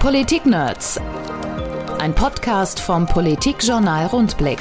Politik-Nerds. Ein Podcast vom Politikjournal Rundblick.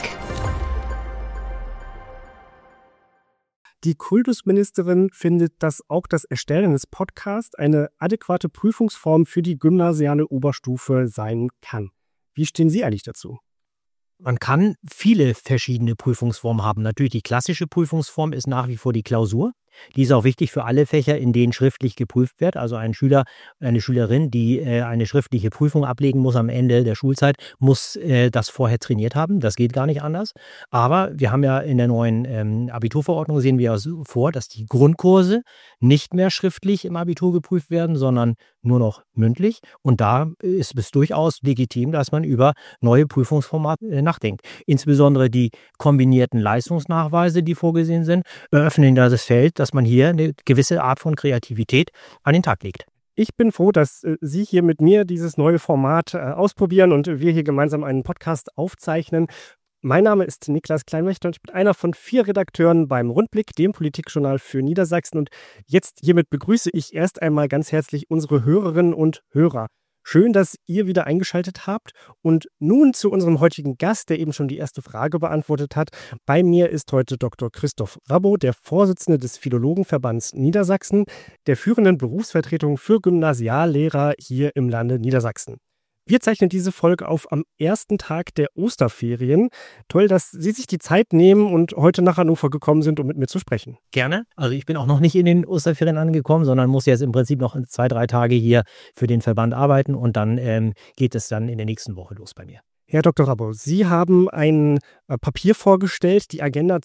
Die Kultusministerin findet, dass auch das Erstellen eines Podcasts eine adäquate Prüfungsform für die gymnasiale Oberstufe sein kann. Wie stehen Sie eigentlich dazu? Man kann viele verschiedene Prüfungsformen haben. Natürlich die klassische Prüfungsform ist nach wie vor die Klausur. Die ist auch wichtig für alle Fächer, in denen schriftlich geprüft wird. Also ein Schüler, eine Schülerin, die eine schriftliche Prüfung ablegen muss am Ende der Schulzeit, muss das vorher trainiert haben. Das geht gar nicht anders. Aber wir haben ja in der neuen Abiturverordnung sehen wir vor, dass die Grundkurse nicht mehr schriftlich im Abitur geprüft werden, sondern nur noch mündlich. Und da ist es durchaus legitim, dass man über neue Prüfungsformate nachdenkt. Insbesondere die kombinierten Leistungsnachweise, die vorgesehen sind, eröffnen das Feld, dass man hier eine gewisse Art von Kreativität an den Tag legt. Ich bin froh, dass Sie hier mit mir dieses neue Format ausprobieren und wir hier gemeinsam einen Podcast aufzeichnen. Mein Name ist Niklas Kleinwächter und ich bin einer von 4 Redakteuren beim Rundblick, dem Politikjournal für Niedersachsen. Und jetzt hiermit begrüße ich erst einmal ganz herzlich unsere Hörerinnen und Hörer. Schön, dass ihr wieder eingeschaltet habt. Und nun zu unserem heutigen Gast, der eben schon die erste Frage beantwortet hat. Bei mir ist heute Dr. Christoph Rabbo, der Vorsitzende des Philologenverbands Niedersachsen, der führenden Berufsvertretung für Gymnasiallehrer hier im Lande Niedersachsen. Wir zeichnen diese Folge auf am ersten Tag der Osterferien. Toll, dass Sie sich die Zeit nehmen und heute nach Hannover gekommen sind, um mit mir zu sprechen. Gerne. Also ich bin auch noch nicht in den Osterferien angekommen, sondern muss jetzt im Prinzip noch 2-3 Tage hier für den Verband arbeiten und dann geht es dann in der nächsten Woche los bei mir. Herr Dr. Rabbo, Sie haben ein Papier vorgestellt, die Agenda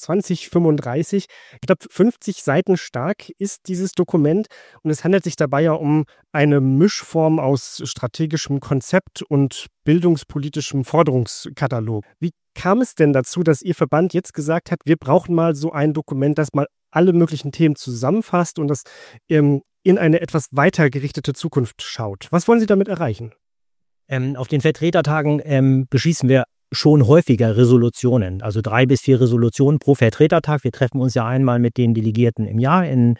2035. Knapp 50 Seiten stark ist dieses Dokument und es handelt sich dabei ja um eine Mischform aus strategischem Konzept und bildungspolitischem Forderungskatalog. Wie kam es denn dazu, dass Ihr Verband jetzt gesagt hat, wir brauchen mal so ein Dokument, das mal alle möglichen Themen zusammenfasst und das in eine etwas weiter gerichtete Zukunft schaut? Was wollen Sie damit erreichen? Auf den Vertretertagen beschließen wir schon häufiger Resolutionen, also 3 bis 4 Resolutionen pro Vertretertag. Wir treffen uns ja einmal mit den Delegierten im Jahr in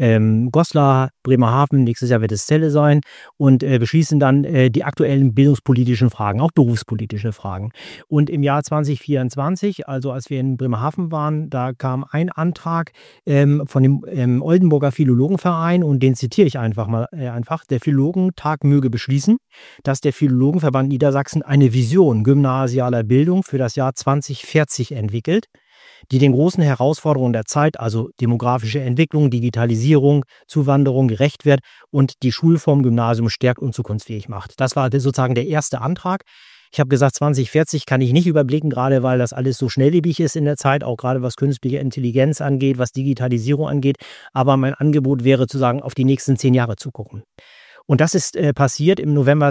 Goslar, Bremerhaven, nächstes Jahr wird es Celle sein und beschließen dann die aktuellen bildungspolitischen Fragen, auch berufspolitische Fragen. Und im Jahr 2024, also als wir in Bremerhaven waren, da kam ein Antrag von dem Oldenburger Philologenverein und den zitiere ich einfach. Der Philologentag möge beschließen, dass der Philologenverband Niedersachsen eine Vision gymnasialer Bildung für das Jahr 2040 entwickelt, die den großen Herausforderungen der Zeit, also demografische Entwicklung, Digitalisierung, Zuwanderung gerecht wird und die Schulform Gymnasium stärkt und zukunftsfähig macht. Das war sozusagen der erste Antrag. Ich habe gesagt, 2040 kann ich nicht überblicken, gerade weil das alles so schnelllebig ist in der Zeit, auch gerade was künstliche Intelligenz angeht, was Digitalisierung angeht. Aber mein Angebot wäre zu sagen, auf die nächsten 10 Jahre zu gucken. Und das ist passiert im November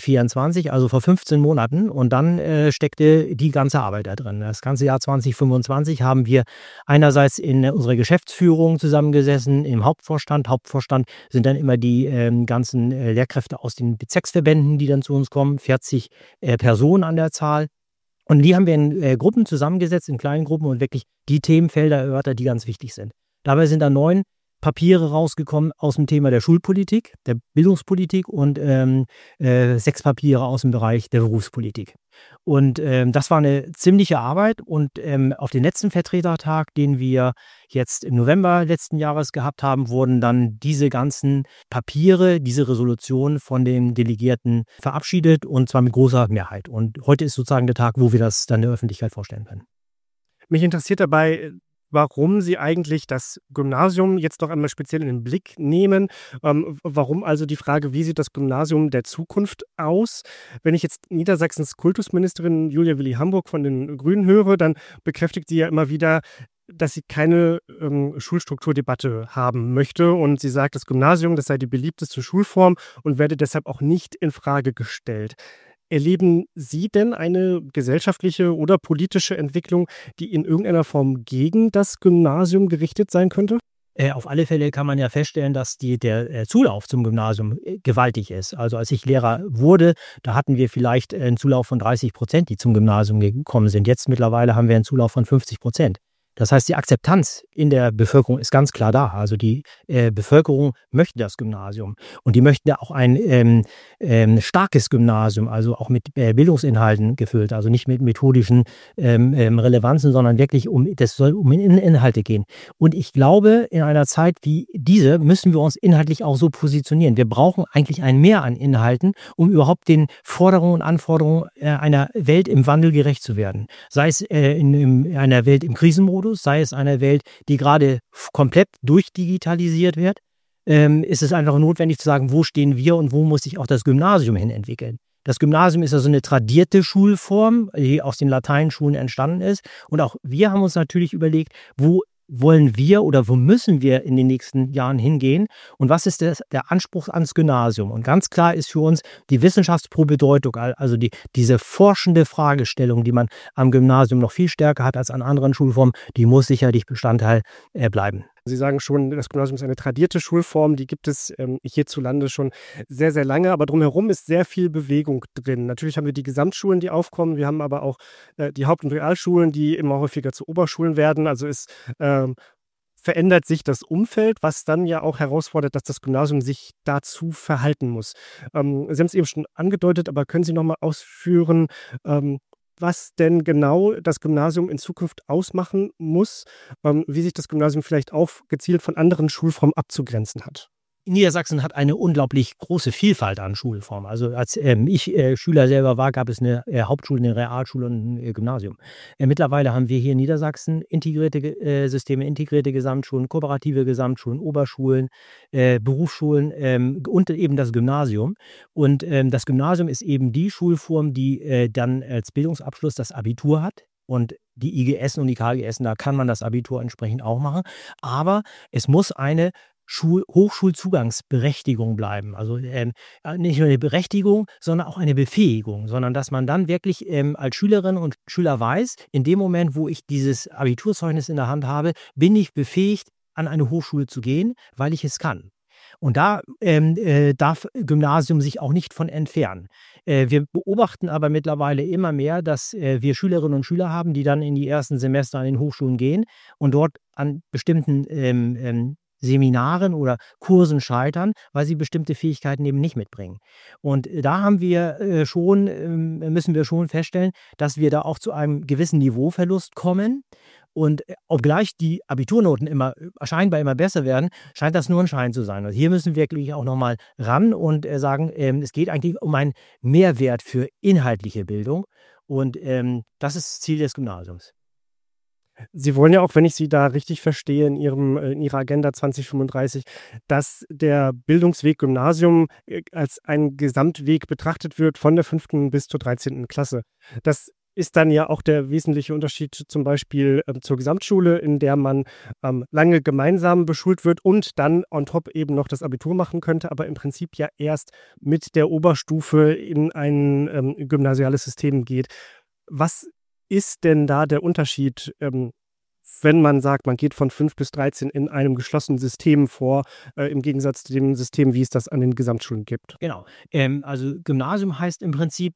2024, also vor 15 Monaten. Und dann steckte die ganze Arbeit da drin. Das ganze Jahr 2025 haben wir einerseits in unserer Geschäftsführung zusammengesessen, im Hauptvorstand. Hauptvorstand sind dann immer die ganzen Lehrkräfte aus den Bezirksverbänden, die dann zu uns kommen, 40 Personen an der Zahl. Und die haben wir in Gruppen zusammengesetzt, in kleinen Gruppen und wirklich die Themenfelder erörtert, die ganz wichtig sind. Dabei sind da 9 Papiere rausgekommen aus dem Thema der Schulpolitik, der Bildungspolitik und 6 Papiere aus dem Bereich der Berufspolitik. Und das war eine ziemliche Arbeit und auf den letzten Vertretertag, den wir jetzt im November letzten Jahres gehabt haben, wurden dann diese ganzen Papiere, diese Resolutionen von den Delegierten verabschiedet und zwar mit großer Mehrheit. Und heute ist sozusagen der Tag, wo wir das dann der Öffentlichkeit vorstellen können. Mich interessiert dabei, warum Sie eigentlich das Gymnasium jetzt noch einmal speziell in den Blick nehmen. Warum also die Frage, wie sieht das Gymnasium der Zukunft aus? Wenn ich jetzt Niedersachsens Kultusministerin Julia Willi-Hamburg von den Grünen höre, dann bekräftigt sie ja immer wieder, dass sie keine Schulstrukturdebatte haben möchte. Und sie sagt, das Gymnasium, das sei die beliebteste Schulform und werde deshalb auch nicht in Frage gestellt. Erleben Sie denn eine gesellschaftliche oder politische Entwicklung, die in irgendeiner Form gegen das Gymnasium gerichtet sein könnte? Auf alle Fälle kann man ja feststellen, dass der Zulauf zum Gymnasium gewaltig ist. Also als ich Lehrer wurde, da hatten wir vielleicht einen Zulauf von 30%, die zum Gymnasium gekommen sind. Jetzt mittlerweile haben wir einen Zulauf von 50%. Das heißt, die Akzeptanz in der Bevölkerung ist ganz klar da. Also die Bevölkerung möchte das Gymnasium und die möchten auch ein starkes Gymnasium, also auch mit Bildungsinhalten gefüllt, also nicht mit methodischen Relevanzen, sondern wirklich das soll um Inhalte gehen. Und ich glaube, in einer Zeit wie diese müssen wir uns inhaltlich auch so positionieren. Wir brauchen eigentlich ein Mehr an Inhalten, um überhaupt den Forderungen und Anforderungen einer Welt im Wandel gerecht zu werden. Sei es in einer Welt im Krisenmodus, sei es einer Welt, die gerade komplett durchdigitalisiert wird, ist es einfach notwendig zu sagen, wo stehen wir und wo muss sich auch das Gymnasium hin entwickeln. Das Gymnasium ist also eine tradierte Schulform, die aus den Lateinschulen entstanden ist. Und auch wir haben uns natürlich überlegt, wo wollen wir oder wo müssen wir in den nächsten Jahren hingehen und was ist der Anspruch ans Gymnasium? Und ganz klar ist für uns die Wissenschaft pro Bedeutung, also diese forschende Fragestellung, die man am Gymnasium noch viel stärker hat als an anderen Schulformen, die muss sicherlich Bestandteil bleiben. Sie sagen schon, das Gymnasium ist eine tradierte Schulform, die gibt es hierzulande schon sehr, sehr lange, aber drumherum ist sehr viel Bewegung drin. Natürlich haben wir die Gesamtschulen, die aufkommen, wir haben aber auch die Haupt- und Realschulen, die immer häufiger zu Oberschulen werden, also es verändert sich das Umfeld, was dann ja auch herausfordert, dass das Gymnasium sich dazu verhalten muss. Sie haben es eben schon angedeutet, aber können Sie noch mal ausführen, was denn genau das Gymnasium in Zukunft ausmachen muss, wie sich das Gymnasium vielleicht auch gezielt von anderen Schulformen abzugrenzen hat? Niedersachsen hat eine unglaublich große Vielfalt an Schulformen. Also als ich Schüler selber war, gab es eine Hauptschule, eine Realschule und ein Gymnasium. Mittlerweile haben wir hier in Niedersachsen integrierte Systeme, integrierte Gesamtschulen, kooperative Gesamtschulen, Oberschulen, Berufsschulen und eben das Gymnasium. Und das Gymnasium ist eben die Schulform, die dann als Bildungsabschluss das Abitur hat. Und die IGS und die KGS, da kann man das Abitur entsprechend auch machen. Aber es muss eine Hochschulzugangsberechtigung bleiben. Also nicht nur eine Berechtigung, sondern auch eine Befähigung, sondern dass man dann wirklich als Schülerin und Schüler weiß, in dem Moment, wo ich dieses Abiturzeugnis in der Hand habe, bin ich befähigt, an eine Hochschule zu gehen, weil ich es kann. Und da darf Gymnasium sich auch nicht von entfernen. Wir beobachten aber mittlerweile immer mehr, dass wir Schülerinnen und Schüler haben, die dann in die ersten Semester an den Hochschulen gehen und dort an bestimmten Seminaren oder Kursen scheitern, weil sie bestimmte Fähigkeiten eben nicht mitbringen. Und da haben wir müssen wir schon feststellen, dass wir da auch zu einem gewissen Niveauverlust kommen. Und obgleich die Abiturnoten scheinbar immer besser werden, scheint das nur ein Schein zu sein. Also hier müssen wir wirklich auch nochmal ran und sagen, es geht eigentlich um einen Mehrwert für inhaltliche Bildung. Und das ist das Ziel des Gymnasiums. Sie wollen ja auch, wenn ich Sie da richtig verstehe, in Ihrer Agenda 2035, dass der Bildungsweg Gymnasium als ein Gesamtweg betrachtet wird von der 5. bis zur 13. Klasse. Das ist dann ja auch der wesentliche Unterschied zum Beispiel zur Gesamtschule, in der man lange gemeinsam beschult wird und dann on top eben noch das Abitur machen könnte, aber im Prinzip ja erst mit der Oberstufe in ein gymnasiales System geht. Was ist denn da der Unterschied, wenn man sagt, man geht von 5 bis 13 in einem geschlossenen System vor, im Gegensatz zu dem System, wie es das an den Gesamtschulen gibt? Genau. Also Gymnasium heißt im Prinzip,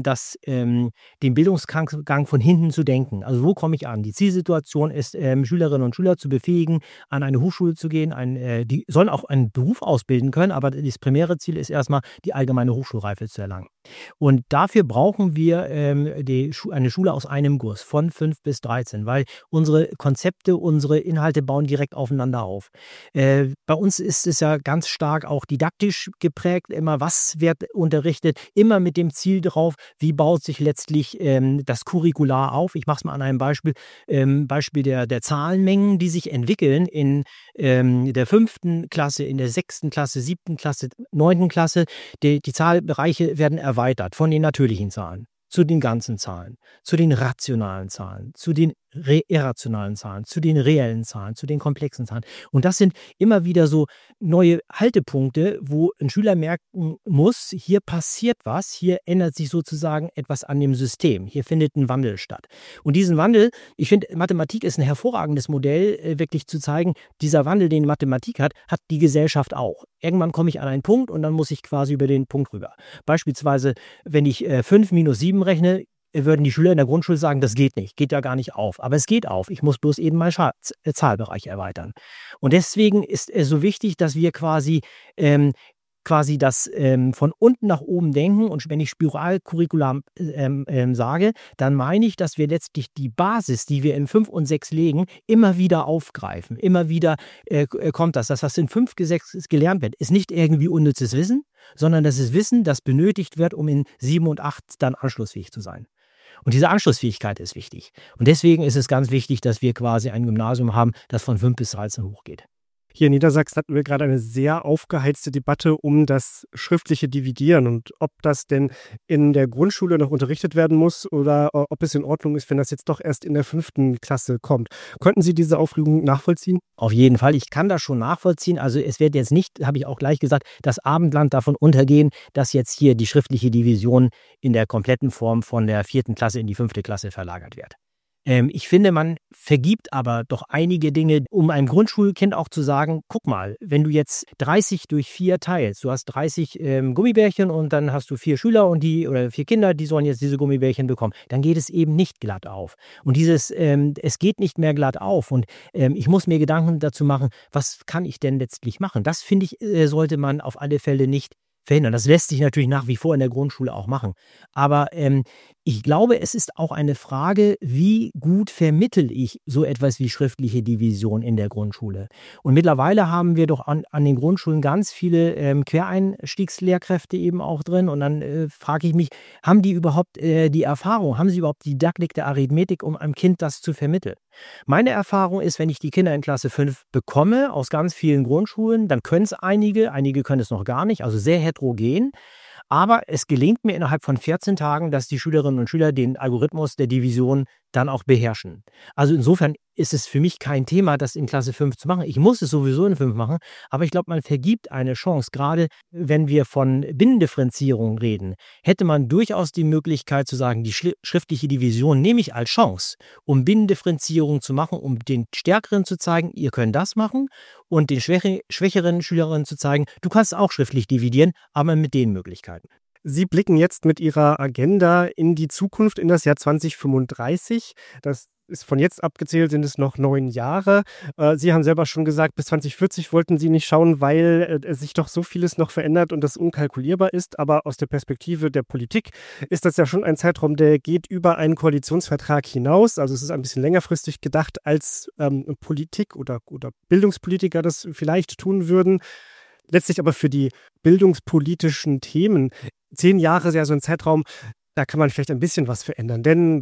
den Bildungsgang von hinten zu denken. Also wo komme ich an? Die Zielsituation ist, Schülerinnen und Schüler zu befähigen, an eine Hochschule zu gehen. Die sollen auch einen Beruf ausbilden können, aber das primäre Ziel ist erstmal, die allgemeine Hochschulreife zu erlangen. Und dafür brauchen wir eine Schule aus einem Guss von 5 bis 13, weil unsere Konzepte, unsere Inhalte bauen direkt aufeinander auf. Bei uns ist es ja ganz stark auch didaktisch geprägt, immer was wird unterrichtet, immer mit dem Ziel drauf, wie baut sich letztlich das Curricular auf. Ich mache es mal an einem Beispiel der Zahlenmengen, die sich entwickeln in der 5. Klasse, in der 6. Klasse, 7. Klasse, 9. Klasse. Die Zahlbereiche werden erweitert von den natürlichen Zahlen zu den ganzen Zahlen, zu den rationalen Zahlen, zu den irrationalen Zahlen, zu den reellen Zahlen, zu den komplexen Zahlen. Und das sind immer wieder so neue Haltepunkte, wo ein Schüler merken muss, hier passiert was, hier ändert sich sozusagen etwas an dem System, hier findet ein Wandel statt. Und diesen Wandel, ich finde, Mathematik ist ein hervorragendes Modell, wirklich zu zeigen, dieser Wandel, den Mathematik hat die Gesellschaft auch. Irgendwann komme ich an einen Punkt und dann muss ich quasi über den Punkt rüber. Beispielsweise, wenn ich 5 minus 7 rechne, würden die Schüler in der Grundschule sagen, das geht nicht, geht ja gar nicht auf. Aber es geht auf, ich muss bloß eben meinen Zahlbereich erweitern. Und deswegen ist es so wichtig, dass wir quasi quasi das von unten nach oben denken. Und wenn ich Spiralcurriculum sage, dann meine ich, dass wir letztlich die Basis, die wir in 5 und 6 legen, immer wieder aufgreifen. Immer wieder kommt das. Das, was in 5 und 6 gelernt wird, ist nicht irgendwie unnützes Wissen, sondern das ist Wissen, das benötigt wird, um in 7 und 8 dann anschlussfähig zu sein. Und diese Anschlussfähigkeit ist wichtig. Und deswegen ist es ganz wichtig, dass wir quasi ein Gymnasium haben, das von 5 bis 13 hochgeht. Hier in Niedersachsen hatten wir gerade eine sehr aufgeheizte Debatte um das schriftliche Dividieren und ob das denn in der Grundschule noch unterrichtet werden muss oder ob es in Ordnung ist, wenn das jetzt doch erst in der 5. Klasse kommt. Könnten Sie diese Aufregung nachvollziehen? Auf jeden Fall. Ich kann das schon nachvollziehen. Also es wird jetzt nicht, habe ich auch gleich gesagt, das Abendland davon untergehen, dass jetzt hier die schriftliche Division in der kompletten Form von der 4. Klasse in die 5. Klasse verlagert wird. Ich finde, man vergibt aber doch einige Dinge, um einem Grundschulkind auch zu sagen, guck mal, wenn du jetzt 30 durch 4 teilst, du hast 30 Gummibärchen und dann hast du 4 Schüler oder 4 Kinder, die sollen jetzt diese Gummibärchen bekommen, dann geht es eben nicht glatt auf. Und es geht nicht mehr glatt auf und ich muss mir Gedanken dazu machen, was kann ich denn letztlich machen? Das, finde ich, sollte man auf alle Fälle nicht verhindern. Das lässt sich natürlich nach wie vor in der Grundschule auch machen. Aber ich glaube, es ist auch eine Frage, wie gut vermittle ich so etwas wie schriftliche Division in der Grundschule. Und mittlerweile haben wir doch an den Grundschulen ganz viele Quereinstiegslehrkräfte eben auch drin. Und dann frage ich mich, haben die überhaupt die Erfahrung, haben sie überhaupt die Didaktik der Arithmetik, um einem Kind das zu vermitteln? Meine Erfahrung ist, wenn ich die Kinder in Klasse 5 bekomme, aus ganz vielen Grundschulen, dann können es einige können es noch gar nicht, also sehr heterogen. Aber es gelingt mir innerhalb von 14 Tagen, dass die Schülerinnen und Schüler den Algorithmus der Division dann auch beherrschen. Also insofern ist es für mich kein Thema, das in Klasse 5 zu machen. Ich muss es sowieso in 5 machen, aber ich glaube, man vergibt eine Chance. Gerade wenn wir von Binnendifferenzierung reden, hätte man durchaus die Möglichkeit zu sagen, die schriftliche Division nehme ich als Chance, um Binnendifferenzierung zu machen, um den Stärkeren zu zeigen, ihr könnt das machen und den schwächeren Schülerinnen zu zeigen, du kannst auch schriftlich dividieren, aber mit den Möglichkeiten. Sie blicken jetzt mit Ihrer Agenda in die Zukunft, in das Jahr 2035. Das ist von jetzt abgezählt, sind es noch 9 Jahre. Sie haben selber schon gesagt, bis 2040 wollten Sie nicht schauen, weil sich doch so vieles noch verändert und das unkalkulierbar ist. Aber aus der Perspektive der Politik ist das ja schon ein Zeitraum, der geht über einen Koalitionsvertrag hinaus. Also es ist ein bisschen längerfristig gedacht, als Politik oder Bildungspolitiker das vielleicht tun würden. Letztlich aber für die bildungspolitischen Themen 10 Jahre ist ja so ein Zeitraum, da kann man vielleicht ein bisschen was verändern. Denn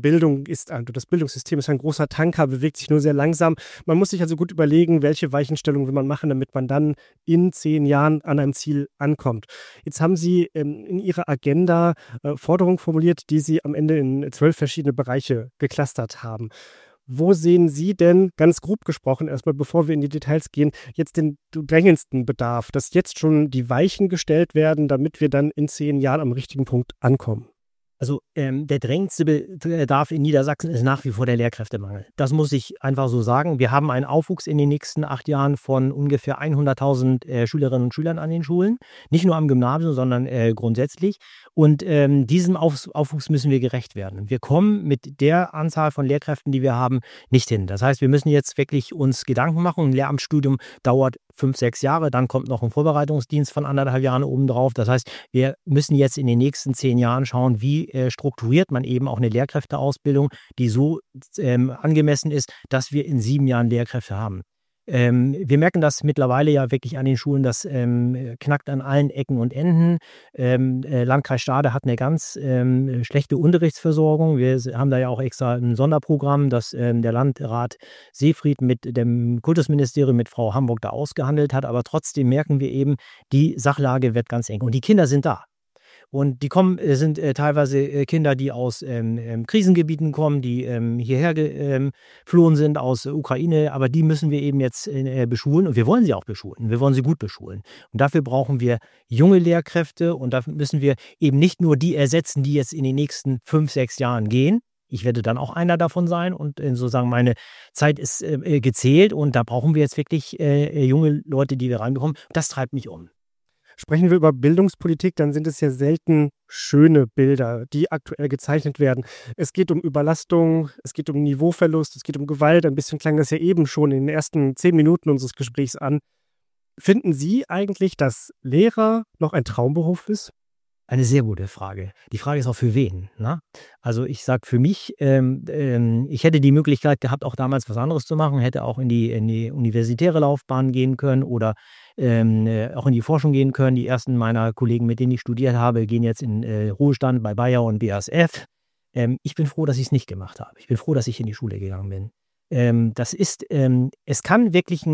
das Bildungssystem ist ein großer Tanker, bewegt sich nur sehr langsam. Man muss sich also gut überlegen, welche Weichenstellungen will man machen, damit man dann in 10 Jahren an einem Ziel ankommt. Jetzt haben Sie in Ihrer Agenda Forderungen formuliert, die Sie am Ende in 12 verschiedene Bereiche geclustert haben. Wo sehen Sie denn, ganz grob gesprochen, erstmal bevor wir in die Details gehen, jetzt den drängendsten Bedarf, dass jetzt schon die Weichen gestellt werden, damit wir dann in 10 Jahren am richtigen Punkt ankommen? Also der drängendste Bedarf in Niedersachsen ist nach wie vor der Lehrkräftemangel. Das muss ich einfach so sagen. Wir haben einen Aufwuchs in den nächsten 8 Jahren von ungefähr 100.000 Schülerinnen und Schülern an den Schulen. Nicht nur am Gymnasium, sondern grundsätzlich. Und diesem Aufwuchs müssen wir gerecht werden. Wir kommen mit der Anzahl von Lehrkräften, die wir haben, nicht hin. Das heißt, wir müssen jetzt wirklich uns Gedanken machen. Ein Lehramtsstudium dauert 5, 6 Jahre, dann kommt noch ein Vorbereitungsdienst von 1,5 Jahren obendrauf. Das heißt, wir müssen jetzt in den nächsten 10 Jahren schauen, wie strukturiert man eben auch eine Lehrkräfteausbildung, die so angemessen ist, dass wir in 7 Jahren Lehrkräfte haben. Wir merken das mittlerweile ja wirklich an den Schulen, das knackt an allen Ecken und Enden. Landkreis Stade hat eine ganz schlechte Unterrichtsversorgung. Wir haben da ja auch extra ein Sonderprogramm, das der Landrat Seefried mit dem Kultusministerium, mit Frau Hamburg da ausgehandelt hat. Aber trotzdem merken wir eben, die Sachlage wird ganz eng. Und die Kinder sind da. Und die sind teilweise Kinder, die aus Krisengebieten kommen, die hierher geflohen sind aus Ukraine. Aber die müssen wir eben jetzt beschulen und wir wollen sie auch beschulen. Wir wollen sie gut beschulen. Und dafür brauchen wir junge Lehrkräfte und dafür müssen wir eben nicht nur die ersetzen, die jetzt in den nächsten 5, 6 Jahren gehen. Ich werde dann auch einer davon sein und sozusagen meine Zeit ist gezählt und da brauchen wir jetzt wirklich junge Leute, die wir reinbekommen. Das treibt mich um. Sprechen wir über Bildungspolitik, dann sind es ja selten schöne Bilder, die aktuell gezeichnet werden. Es geht um Überlastung, es geht um Niveauverlust, es geht um Gewalt. Ein bisschen klang das ja eben schon in den ersten 10 Minuten unseres Gesprächs an. Finden Sie eigentlich, dass Lehrer noch ein Traumberuf ist? Eine sehr gute Frage. Die Frage ist auch für wen, ne? Also, ich sage für mich, ich hätte die Möglichkeit gehabt, auch damals was anderes zu machen, hätte auch in die universitäre Laufbahn gehen können oder, auch in die Forschung gehen können. Die ersten meiner Kollegen, mit denen ich studiert habe, gehen jetzt in, Ruhestand bei Bayer und BASF. Ich bin froh, dass ich es nicht gemacht habe. Ich bin froh, dass ich in die Schule gegangen bin. Es kann wirklich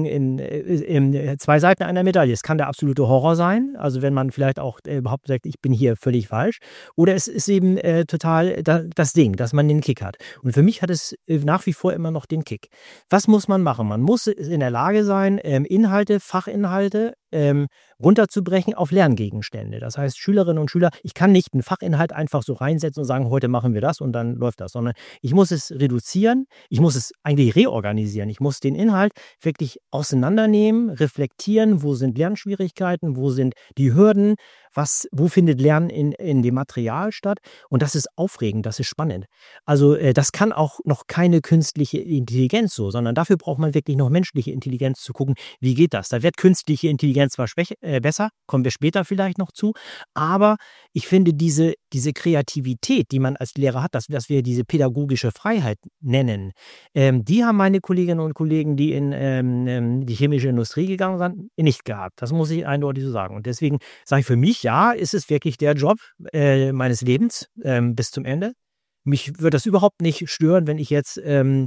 zwei Seiten einer Medaille. Es kann der absolute Horror sein, also wenn man vielleicht auch überhaupt sagt, ich bin hier völlig falsch. Oder es ist eben total das Ding, dass man den Kick hat. Und für mich hat es nach wie vor immer noch den Kick. Was muss man machen? Man muss in der Lage sein, Fachinhalte runterzubrechen auf Lerngegenstände. Das heißt, Schülerinnen und Schüler, ich kann nicht einen Fachinhalt einfach so reinsetzen und sagen, heute machen wir das und dann läuft das, sondern ich muss es reduzieren, ich muss es eigentlich reorganisieren. Ich muss den Inhalt wirklich auseinandernehmen, reflektieren, wo sind Lernschwierigkeiten, wo sind die Hürden, wo findet Lernen in dem Material statt. Und das ist aufregend, das ist spannend. Also das kann auch noch keine künstliche Intelligenz so, sondern dafür braucht man wirklich noch menschliche Intelligenz zu gucken, wie geht das. Da wird künstliche Intelligenz zwar besser, kommen wir später vielleicht noch zu, aber ich finde diese Kreativität, die man als Lehrer hat, dass wir diese pädagogische Freiheit nennen, die haben meine Kolleginnen und Kollegen, die in die chemische Industrie gegangen sind, nicht gehabt. Das muss ich eindeutig so sagen. Und deswegen sage ich für mich, ja, ist es wirklich der Job meines Lebens bis zum Ende. Mich würde das überhaupt nicht stören, wenn ich jetzt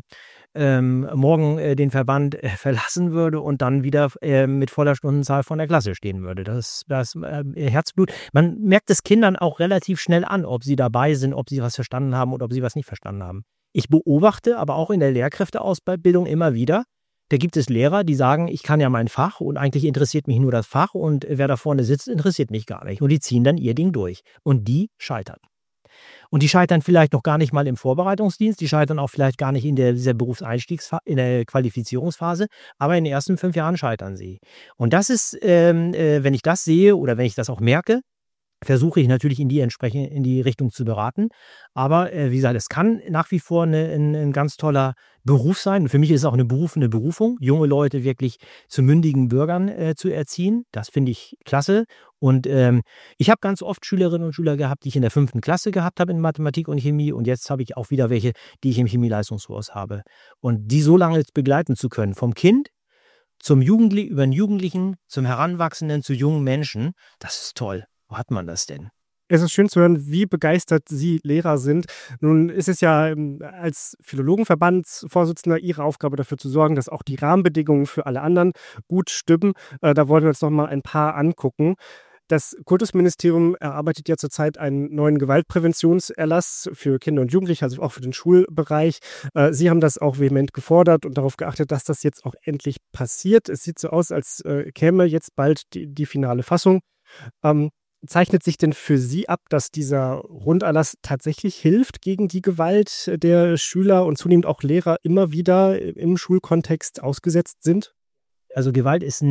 morgen den Verband verlassen würde und dann wieder mit voller Stundenzahl vor der Klasse stehen würde. Das Herzblut. Man merkt es Kindern auch relativ schnell an, ob sie dabei sind, ob sie was verstanden haben oder ob sie was nicht verstanden haben. Ich beobachte aber auch in der Lehrkräfteausbildung immer wieder, da gibt es Lehrer, die sagen, ich kann ja mein Fach und eigentlich interessiert mich nur das Fach und wer da vorne sitzt, interessiert mich gar nicht. Und die ziehen dann ihr Ding durch. Und die scheitern. Und die scheitern vielleicht noch gar nicht mal im Vorbereitungsdienst, die scheitern auch vielleicht gar nicht in dieser Berufseinstiegsphase, in der Qualifizierungsphase, aber in den ersten 5 Jahren scheitern sie. Und das ist, wenn ich das sehe oder wenn ich das auch merke, versuche ich natürlich in die Richtung zu beraten. Aber wie gesagt, es kann nach wie vor ein ganz toller Beruf sein. Und für mich ist es auch eine Berufung, junge Leute wirklich zu mündigen Bürgern zu erziehen. Das finde ich klasse. Und ich habe ganz oft Schülerinnen und Schüler gehabt, die ich in der 5. Klasse gehabt habe in Mathematik und Chemie. Und jetzt habe ich auch wieder welche, die ich im Chemieleistungskurs habe. Und die so lange jetzt begleiten zu können, vom Kind zum Jugendlichen, über den Jugendlichen, zum Heranwachsenden, zu jungen Menschen, das ist toll. Wo hat man das denn? Es ist schön zu hören, wie begeistert Sie Lehrer sind. Nun ist es ja als Philologenverbandsvorsitzender Ihre Aufgabe, dafür zu sorgen, dass auch die Rahmenbedingungen für alle anderen gut stimmen. Da wollen wir uns noch mal ein paar angucken. Das Kultusministerium erarbeitet ja zurzeit einen neuen Gewaltpräventionserlass für Kinder und Jugendliche, also auch für den Schulbereich. Sie haben das auch vehement gefordert und darauf geachtet, dass das jetzt auch endlich passiert. Es sieht so aus, als käme jetzt bald die finale Fassung. Zeichnet sich denn für Sie ab, dass dieser Runderlass tatsächlich hilft gegen die Gewalt der Schüler und zunehmend auch Lehrer immer wieder im Schulkontext ausgesetzt sind? Also Gewalt ist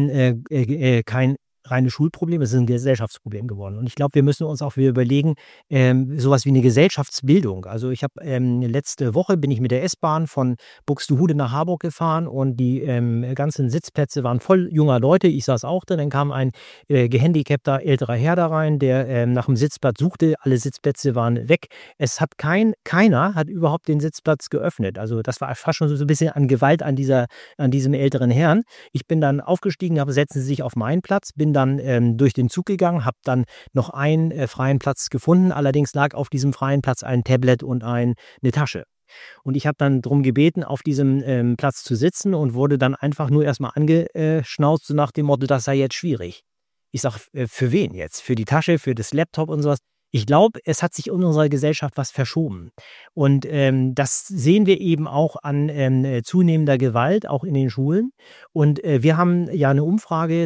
kein reines Schulproblem, es ist ein Gesellschaftsproblem geworden. Und ich glaube, wir müssen uns auch wieder überlegen, sowas wie eine Gesellschaftsbildung. Also ich habe letzte Woche bin ich mit der S-Bahn von Buxtehude nach Harburg gefahren und die ganzen Sitzplätze waren voll junger Leute. Ich saß auch da, dann kam ein gehandicapter älterer Herr da rein, der nach dem Sitzplatz suchte. Alle Sitzplätze waren weg. Es hat keiner hat überhaupt den Sitzplatz geöffnet. Also das war fast schon so ein bisschen an Gewalt an diesem älteren Herrn. Ich bin dann aufgestiegen, setzen Sie sich auf meinen Platz, bin dann durch den Zug gegangen, habe dann noch einen freien Platz gefunden. Allerdings lag auf diesem freien Platz ein Tablet und eine Tasche. Und ich habe dann darum gebeten, auf diesem Platz zu sitzen und wurde dann einfach nur erstmal angeschnauzt, so nach dem Motto, das sei jetzt schwierig. Ich sage, für wen jetzt? Für die Tasche, für das Laptop und sowas? Ich glaube, es hat sich in unserer Gesellschaft was verschoben. Und das sehen wir eben auch an zunehmender Gewalt, auch in den Schulen. Und wir haben ja eine Umfrage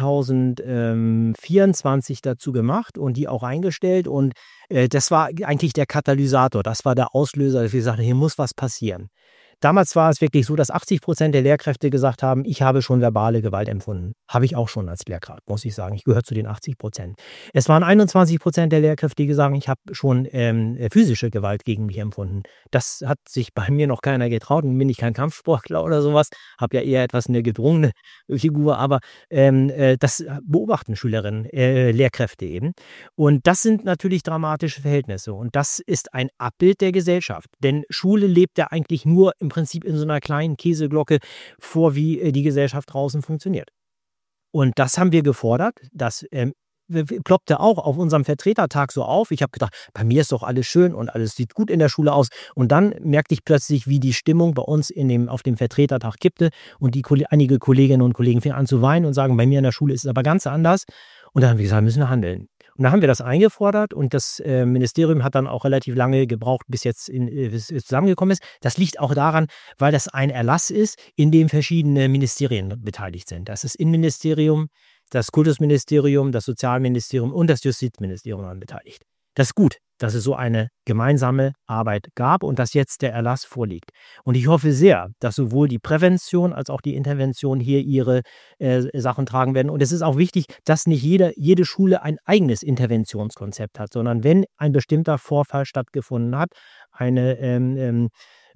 2024 dazu gemacht und die auch eingestellt. Und das war eigentlich der Katalysator, das war der Auslöser, dass wir sagten, hier muss was passieren. Damals war es wirklich so, dass 80% der Lehrkräfte gesagt haben, ich habe schon verbale Gewalt empfunden. Habe ich auch schon als Lehrkraft, muss ich sagen. Ich gehöre zu den 80%. Es waren 21% der Lehrkräfte, die sagen, ich habe schon physische Gewalt gegen mich empfunden. Das hat sich bei mir noch keiner getraut. Bin ich kein Kampfsportler oder sowas. Habe ja eher etwas eine gedrungene Figur, aber das beobachten Schülerinnen, Lehrkräfte eben. Und das sind natürlich dramatische Verhältnisse. Und das ist ein Abbild der Gesellschaft. Denn Schule lebt ja eigentlich nur im Prinzip in so einer kleinen Käseglocke vor, wie die Gesellschaft draußen funktioniert. Und das haben wir gefordert. Das ploppte auch auf unserem Vertretertag so auf. Ich habe gedacht, bei mir ist doch alles schön und alles sieht gut in der Schule aus. Und dann merkte ich plötzlich, wie die Stimmung bei uns auf dem Vertretertag kippte und einige Kolleginnen und Kollegen fingen an zu weinen und sagen, bei mir in der Schule ist es aber ganz anders. Und dann haben wir gesagt, müssen wir handeln. Und dann haben wir das eingefordert und das Ministerium hat dann auch relativ lange gebraucht, bis jetzt zusammengekommen ist. Das liegt auch daran, weil das ein Erlass ist, in dem verschiedene Ministerien beteiligt sind. Das ist das Innenministerium, das Kultusministerium, das Sozialministerium und das Justizministerium daran beteiligt. Das ist gut, dass es so eine gemeinsame Arbeit gab und dass jetzt der Erlass vorliegt. Und ich hoffe sehr, dass sowohl die Prävention als auch die Intervention hier ihre Sachen tragen werden. Und es ist auch wichtig, dass nicht jede Schule ein eigenes Interventionskonzept hat, sondern wenn ein bestimmter Vorfall stattgefunden hat, eine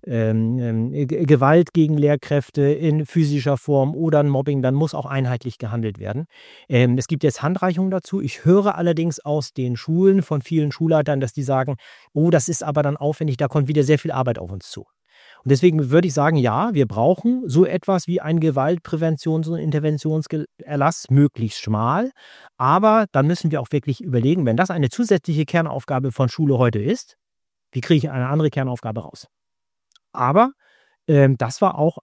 Gewalt gegen Lehrkräfte in physischer Form oder ein Mobbing, dann muss auch einheitlich gehandelt werden. Es gibt jetzt Handreichungen dazu. Ich höre allerdings aus den Schulen von vielen Schulleitern, dass die sagen, oh, das ist aber dann aufwendig, da kommt wieder sehr viel Arbeit auf uns zu. Und deswegen würde ich sagen, ja, wir brauchen so etwas wie einen Gewaltpräventions- und Interventionserlass, möglichst schmal. Aber dann müssen wir auch wirklich überlegen, wenn das eine zusätzliche Kernaufgabe von Schule heute ist, wie kriege ich eine andere Kernaufgabe raus? Aber das war auch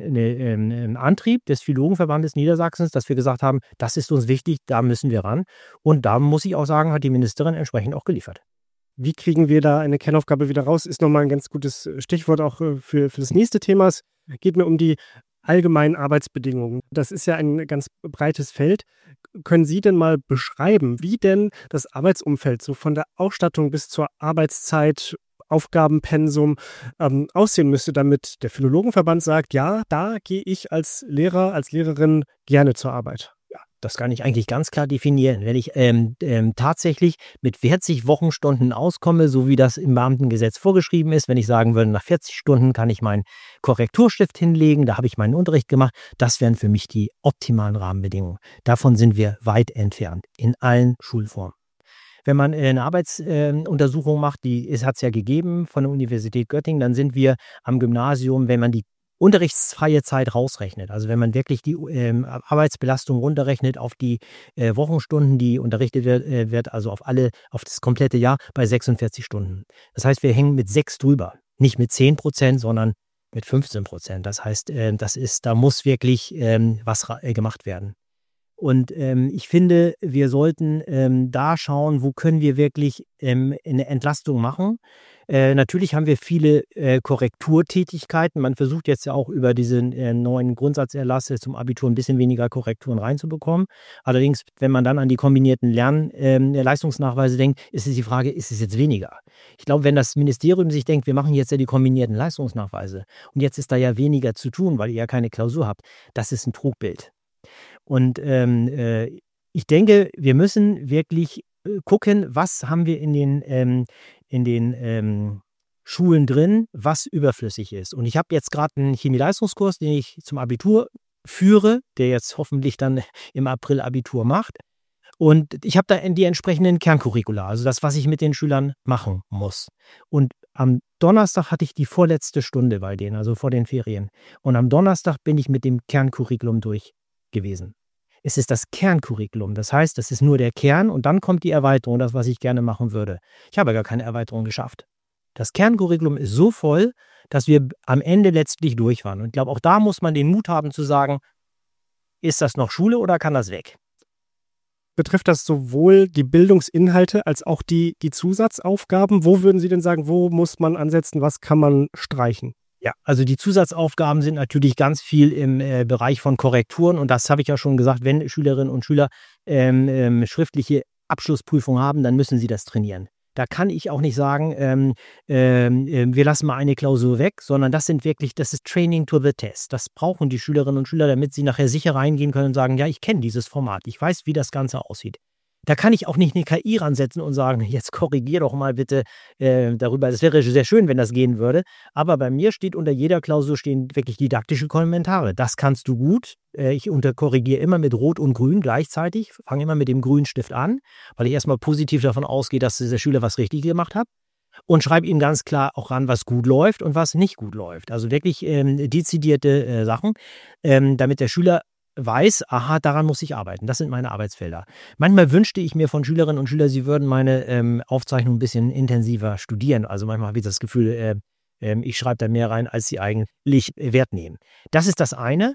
ein Antrieb des Philologenverbandes Niedersachsens, dass wir gesagt haben, das ist uns wichtig, da müssen wir ran. Und da muss ich auch sagen, hat die Ministerin entsprechend auch geliefert. Wie kriegen wir da eine Kernaufgabe wieder raus? Ist nochmal ein ganz gutes Stichwort auch für das nächste Thema. Es geht mir um die allgemeinen Arbeitsbedingungen. Das ist ja ein ganz breites Feld. Können Sie denn mal beschreiben, wie denn das Arbeitsumfeld so von der Ausstattung bis zur Arbeitszeit, Aufgabenpensum aussehen müsste, damit der Philologenverband sagt, ja, da gehe ich als Lehrer, als Lehrerin gerne zur Arbeit? Ja, das kann ich eigentlich ganz klar definieren. Wenn ich tatsächlich mit 40 Wochenstunden auskomme, so wie das im Beamtengesetz vorgeschrieben ist, wenn ich sagen würde, nach 40 Stunden kann ich meinen Korrekturstift hinlegen, da habe ich meinen Unterricht gemacht, das wären für mich die optimalen Rahmenbedingungen. Davon sind wir weit entfernt, in allen Schulformen. Wenn man eine Arbeitsuntersuchung macht, hat es ja gegeben von der Universität Göttingen, dann sind wir am Gymnasium, wenn man die unterrichtsfreie Zeit rausrechnet, also wenn man wirklich die Arbeitsbelastung runterrechnet auf die Wochenstunden, die unterrichtet wird, also auf das komplette Jahr, bei 46 Stunden. Das heißt, wir hängen mit 6 drüber, nicht mit 10%, sondern mit 15%. Das heißt, da muss wirklich was gemacht werden. Und ich finde, wir sollten da schauen, wo können wir wirklich eine Entlastung machen. Natürlich haben wir viele Korrekturtätigkeiten. Man versucht jetzt ja auch über diese neuen Grundsatzerlasse zum Abitur ein bisschen weniger Korrekturen reinzubekommen. Allerdings, wenn man dann an die kombinierten Leistungsnachweise denkt, ist es die Frage, ist es jetzt weniger? Ich glaube, wenn das Ministerium sich denkt, wir machen jetzt ja die kombinierten Leistungsnachweise und jetzt ist da ja weniger zu tun, weil ihr ja keine Klausur habt, das ist ein Trugbild. Und ich denke, wir müssen wirklich gucken, was haben wir in den Schulen drin, was überflüssig ist. Und ich habe jetzt gerade einen Chemieleistungskurs, den ich zum Abitur führe, der jetzt hoffentlich dann im April Abitur macht. Und ich habe da die entsprechenden Kerncurricula, also das, was ich mit den Schülern machen muss. Und am Donnerstag hatte ich die vorletzte Stunde bei denen, also vor den Ferien. Und am Donnerstag bin ich mit dem Kerncurriculum durch gewesen. Es ist das Kerncurriculum, das heißt, das ist nur der Kern und dann kommt die Erweiterung, das, was ich gerne machen würde. Ich habe gar keine Erweiterung geschafft. Das Kerncurriculum ist so voll, dass wir am Ende letztlich durch waren. Und ich glaube, auch da muss man den Mut haben zu sagen, ist das noch Schule oder kann das weg? Betrifft das sowohl die Bildungsinhalte als auch die Zusatzaufgaben? Wo würden Sie denn sagen, wo muss man ansetzen, was kann man streichen? Ja, also die Zusatzaufgaben sind natürlich ganz viel im Bereich von Korrekturen und das habe ich ja schon gesagt, wenn Schülerinnen und Schüler schriftliche Abschlussprüfung haben, dann müssen sie das trainieren. Da kann ich auch nicht sagen, wir lassen mal eine Klausur weg, sondern das ist Training to the Test. Das brauchen die Schülerinnen und Schüler, damit sie nachher sicher reingehen können und sagen, ja, ich kenne dieses Format, ich weiß, wie das Ganze aussieht. Da kann ich auch nicht eine KI ransetzen und sagen, jetzt korrigier doch mal bitte darüber. Das wäre sehr schön, wenn das gehen würde. Aber bei mir steht unter jeder Klausur stehen wirklich didaktische Kommentare. Das kannst du gut. Ich korrigiere immer mit Rot und Grün gleichzeitig. Fange immer mit dem grünen Stift an, weil ich erstmal positiv davon ausgehe, dass der Schüler was richtig gemacht hat. Und schreibe ihm ganz klar auch ran, was gut läuft und was nicht gut läuft. Also wirklich dezidierte Sachen, damit der Schüler weiß, aha, daran muss ich arbeiten. Das sind meine Arbeitsfelder. Manchmal wünschte ich mir von Schülerinnen und Schülern, sie würden meine Aufzeichnung ein bisschen intensiver studieren. Also manchmal habe ich das Gefühl, ich schreibe da mehr rein, als sie eigentlich Wert nehmen. Das ist das eine.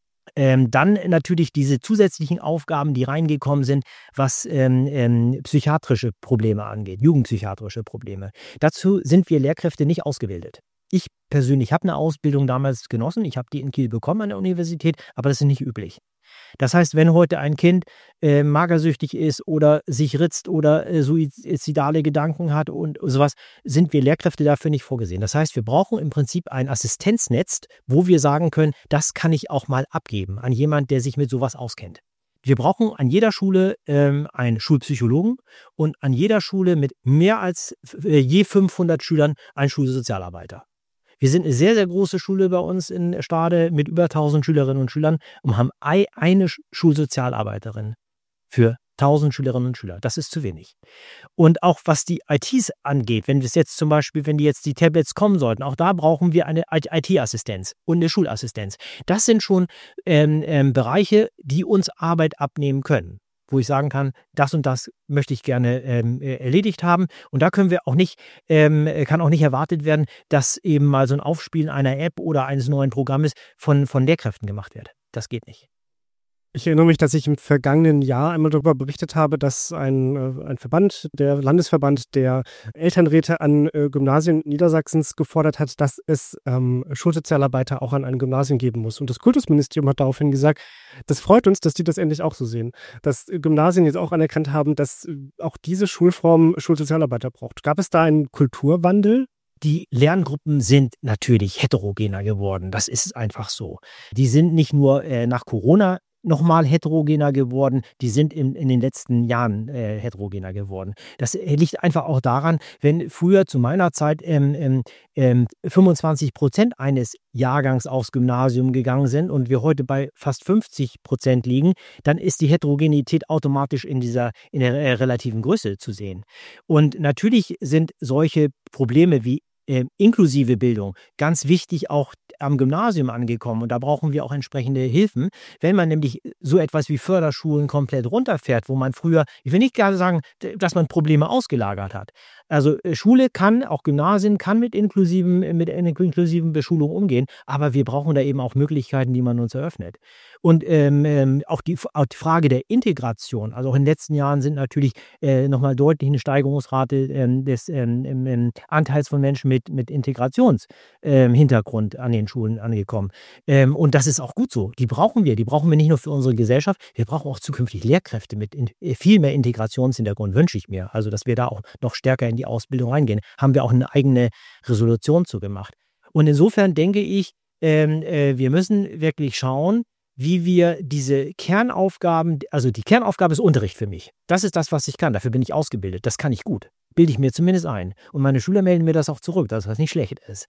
Dann natürlich diese zusätzlichen Aufgaben, die reingekommen sind, was psychiatrische Probleme angeht, jugendpsychiatrische Probleme. Dazu sind wir Lehrkräfte nicht ausgebildet. Ich persönlich habe eine Ausbildung damals genossen. Ich habe die in Kiel bekommen an der Universität, aber das ist nicht üblich. Das heißt, wenn heute ein Kind magersüchtig ist oder sich ritzt oder suizidale Gedanken hat und sowas, sind wir Lehrkräfte dafür nicht vorgesehen. Das heißt, wir brauchen im Prinzip ein Assistenznetz, wo wir sagen können, das kann ich auch mal abgeben an jemand, der sich mit sowas auskennt. Wir brauchen an jeder Schule einen Schulpsychologen und an jeder Schule mit mehr als je 500 Schülern einen Schulsozialarbeiter. Wir sind eine sehr, sehr große Schule bei uns in Stade mit über 1000 Schülerinnen und Schülern und haben eine Schulsozialarbeiterin für 1000 Schülerinnen und Schüler. Das ist zu wenig. Und auch was die ITs angeht, wenn die Tablets kommen sollten, auch da brauchen wir eine IT-Assistenz und eine Schulassistenz. Das sind schon Bereiche, die uns Arbeit abnehmen können, wo ich sagen kann, das und das möchte ich gerne erledigt haben. Und da können wir auch nicht, kann auch nicht erwartet werden, dass eben mal so ein Aufspielen einer App oder eines neuen Programmes von Lehrkräften gemacht wird. Das geht nicht. Ich erinnere mich, dass ich im vergangenen Jahr einmal darüber berichtet habe, dass ein Verband, der Landesverband der Elternräte an Gymnasien Niedersachsens gefordert hat, dass es Schulsozialarbeiter auch an einem Gymnasium geben muss. Und das Kultusministerium hat daraufhin gesagt, das freut uns, dass die das endlich auch so sehen. Dass Gymnasien jetzt auch anerkannt haben, dass auch diese Schulform Schulsozialarbeiter braucht. Gab es da einen Kulturwandel? Die Lerngruppen sind natürlich heterogener geworden. Das ist einfach so. Die sind nicht nur nach Corona nochmal heterogener geworden, die sind in den letzten Jahren heterogener geworden. Das liegt einfach auch daran, wenn früher zu meiner Zeit 25% eines Jahrgangs aufs Gymnasium gegangen sind und wir heute bei fast 50% liegen, dann ist die Heterogenität automatisch in der relativen Größe zu sehen. Und natürlich sind solche Probleme wie inklusive Bildung ganz wichtig auch am Gymnasium angekommen und da brauchen wir auch entsprechende Hilfen. Wenn man nämlich so etwas wie Förderschulen komplett runterfährt, wo man früher, ich will nicht gerade sagen, dass man Probleme ausgelagert hat. Also Schule kann, auch Gymnasien kann mit inklusiven Beschulung umgehen, aber wir brauchen da eben auch Möglichkeiten, die man uns eröffnet. Und auch die Frage der Integration, also auch in den letzten Jahren sind natürlich nochmal deutlich eine Steigerungsrate des Anteils von Menschen mit Integrationshintergrund an den Schulen angekommen. Und das ist auch gut so. Die brauchen wir nicht nur für unsere Gesellschaft, wir brauchen auch zukünftig Lehrkräfte mit viel mehr Integrationshintergrund, wünsche ich mir. Also, dass wir da auch noch stärker in die Ausbildung reingehen. Haben wir auch eine eigene Resolution zu gemacht. Und insofern denke ich, wir müssen wirklich schauen, wie wir diese Kernaufgaben, also die Kernaufgabe ist Unterricht für mich. Das ist das, was ich kann. Dafür bin ich ausgebildet. Das kann ich gut. Bilde ich mir zumindest ein. Und meine Schüler melden mir das auch zurück, dass das nicht schlecht ist.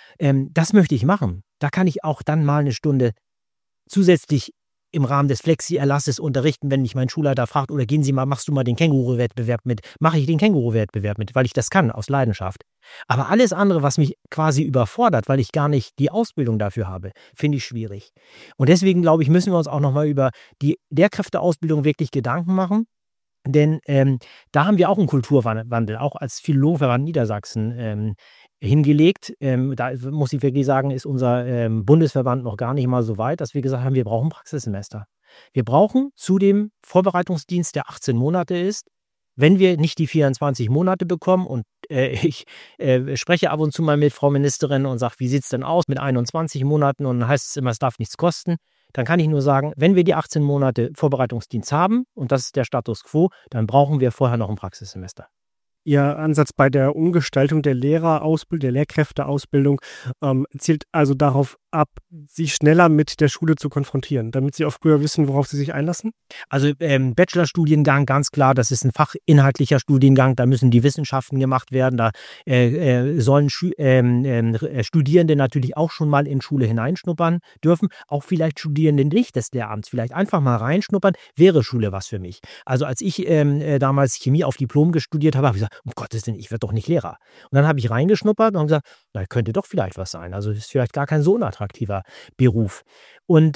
Das möchte ich machen. Da kann ich auch dann mal eine Stunde zusätzlich im Rahmen des Flexi-Erlasses unterrichten, wenn mich mein Schulleiter fragt, oder machst du mal den Känguru-Wettbewerb mit? Mache ich den Känguru-Wettbewerb mit, weil ich das kann, aus Leidenschaft. Aber alles andere, was mich quasi überfordert, weil ich gar nicht die Ausbildung dafür habe, finde ich schwierig. Und deswegen, glaube ich, müssen wir uns auch nochmal über die Lehrkräfteausbildung wirklich Gedanken machen. Denn da haben wir auch einen Kulturwandel, auch als Philologenverband Niedersachsen hingelegt. Da muss ich wirklich sagen, ist unser Bundesverband noch gar nicht mal so weit, dass wir gesagt haben, wir brauchen Praxissemester. Wir brauchen zu dem Vorbereitungsdienst, der 18 Monate ist, wenn wir nicht die 24 Monate bekommen, und ich spreche ab und zu mal mit Frau Ministerin und sage, wie sieht es denn aus mit 21 Monaten? Und dann heißt es immer, es darf nichts kosten. Dann kann ich nur sagen, wenn wir die 18 Monate Vorbereitungsdienst haben, und das ist der Status quo, dann brauchen wir vorher noch ein Praxissemester. Ihr Ansatz bei der Umgestaltung der der Lehrkräfteausbildung zielt also darauf ab, sie schneller mit der Schule zu konfrontieren, damit sie auch früher wissen, worauf sie sich einlassen? Also Bachelorstudiengang, ganz klar, das ist ein fachinhaltlicher Studiengang, da müssen die Wissenschaften gemacht werden, da sollen Studierende natürlich auch schon mal in Schule hineinschnuppern dürfen, auch vielleicht Studierende nicht des Lehramts, vielleicht einfach mal reinschnuppern, wäre Schule was für mich. Also als ich damals Chemie auf Diplom studiert habe ich gesagt, um Gottes Willen, ich werde doch nicht Lehrer. Und dann habe ich reingeschnuppert und habe gesagt, na, könnte doch vielleicht was sein. Also ist vielleicht gar kein so unattraktiver Beruf. Und